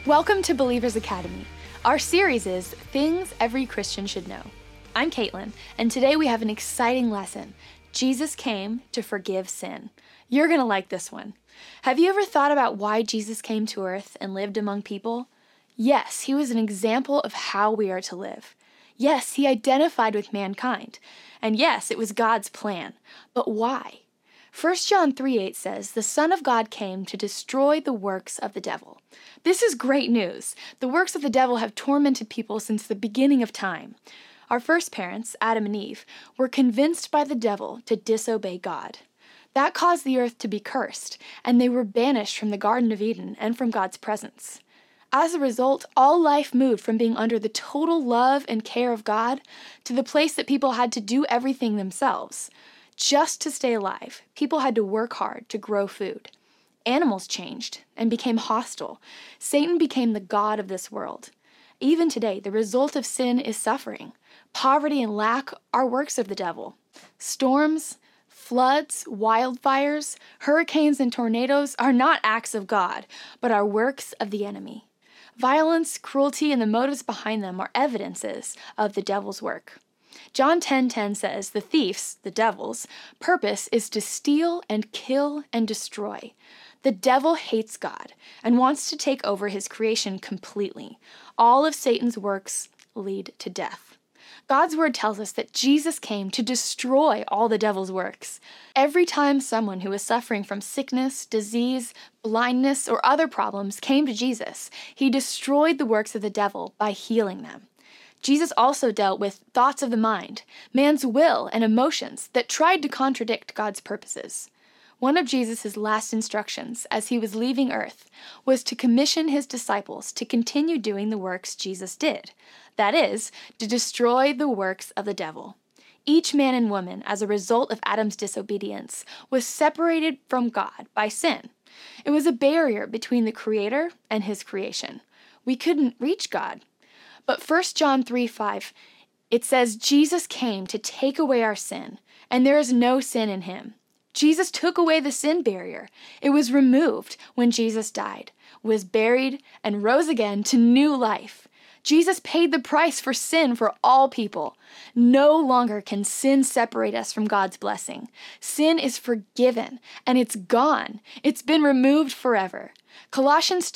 Welcome to Believers Academy. Our series is Things Every Christian Should Know. I'm Caitlin, and today we have an exciting lesson. Jesus came to forgive sin. You're going to like this one. Have you ever thought about why Jesus came to earth and lived among people? Yes, he was an example of how we are to live. Yes, he identified with mankind. And yes, it was God's plan. But why? 1 John 3:8 says, "The Son of God came to destroy the works of the devil." This is great news. The works of the devil have tormented people since the beginning of time. Our first parents, Adam and Eve, were convinced by the devil to disobey God. That caused the earth to be cursed, and they were banished from the Garden of Eden and from God's presence. As a result, all life moved from being under the total love and care of God to the place that people had to do everything themselves. Just to stay alive, people had to work hard to grow food. Animals changed and became hostile. Satan became the god of this world. Even today, the result of sin is suffering. Poverty and lack are works of the devil. Storms, floods, wildfires, hurricanes, and tornadoes are not acts of God, but are works of the enemy. Violence, cruelty, and the motives behind them are evidences of the devil's work. John 10:10 says, "The thief's, the devil's, purpose is to steal and kill and destroy." The devil hates God and wants to take over his creation completely. All of Satan's works lead to death. God's word tells us that Jesus came to destroy all the devil's works. Every time someone who was suffering from sickness, disease, blindness, or other problems came to Jesus, he destroyed the works of the devil by healing them. Jesus also dealt with thoughts of the mind, man's will and emotions that tried to contradict God's purposes. One of Jesus' last instructions as he was leaving earth was to commission his disciples to continue doing the works Jesus did. That is, to destroy the works of the devil. Each man and woman, as a result of Adam's disobedience, was separated from God by sin. It was a barrier between the Creator and his creation. We couldn't reach God. But 1 John 3:5, it says, "Jesus came to take away our sin, and there is no sin in him." Jesus took away the sin barrier. It was removed when Jesus died, was buried, and rose again to new life. Jesus paid the price for sin for all people. No longer can sin separate us from God's blessing. Sin is forgiven, and it's gone. It's been removed forever. Colossians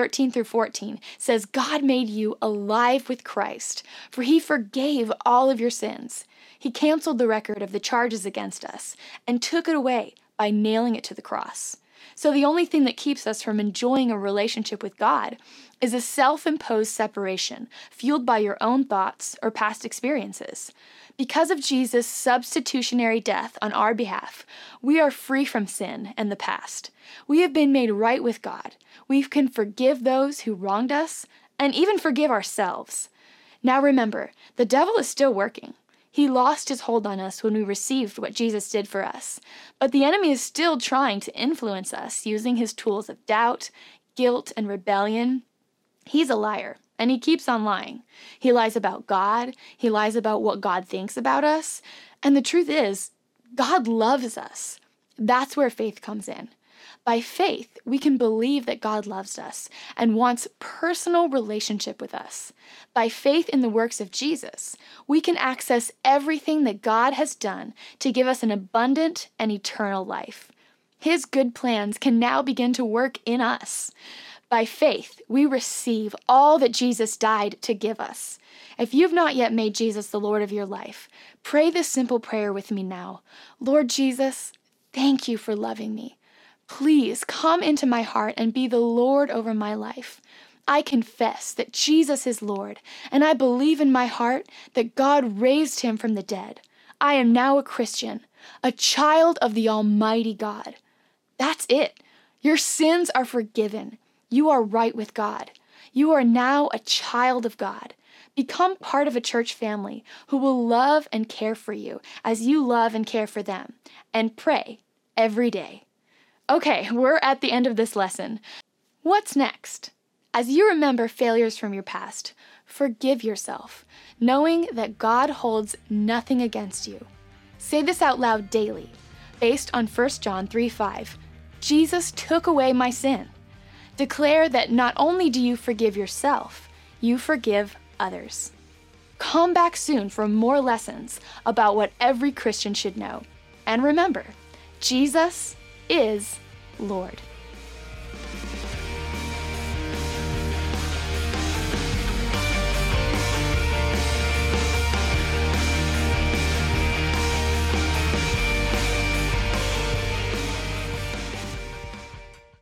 2:13-14 says, "God made you alive with Christ, for he forgave all of your sins. He canceled the record of the charges against us and took it away by nailing it to the cross." So the only thing that keeps us from enjoying a relationship with God is a self-imposed separation fueled by your own thoughts or past experiences. Because of Jesus' substitutionary death on our behalf, we are free from sin and the past. We have been made right with God. We can forgive those who wronged us and even forgive ourselves. Now remember, the devil is still working. He lost his hold on us when we received what Jesus did for us. But the enemy is still trying to influence us using his tools of doubt, guilt, and rebellion. He's a liar, and he keeps on lying. He lies about God. He lies about what God thinks about us. And the truth is, God loves us. That's where faith comes in. By faith, we can believe that God loves us and wants personal relationship with us. By faith in the works of Jesus, we can access everything that God has done to give us an abundant and eternal life. His good plans can now begin to work in us. By faith, we receive all that Jesus died to give us. If you've not yet made Jesus the Lord of your life, pray this simple prayer with me now. Lord Jesus, thank you for loving me. Please come into my heart and be the Lord over my life. I confess that Jesus is Lord, and I believe in my heart that God raised him from the dead. I am now a Christian, a child of the Almighty God. That's it. Your sins are forgiven. You are right with God. You are now a child of God. Become part of a church family who will love and care for you as you love and care for them, and pray every day. Okay, we're at the end of this lesson. What's next? As you remember failures from your past, forgive yourself, knowing that God holds nothing against you. Say this out loud daily, based on 1 John 3:5. Jesus took away my sin. Declare that not only do you forgive yourself, you forgive others. Come back soon for more lessons about what every Christian should know. And remember, Jesus is Lord.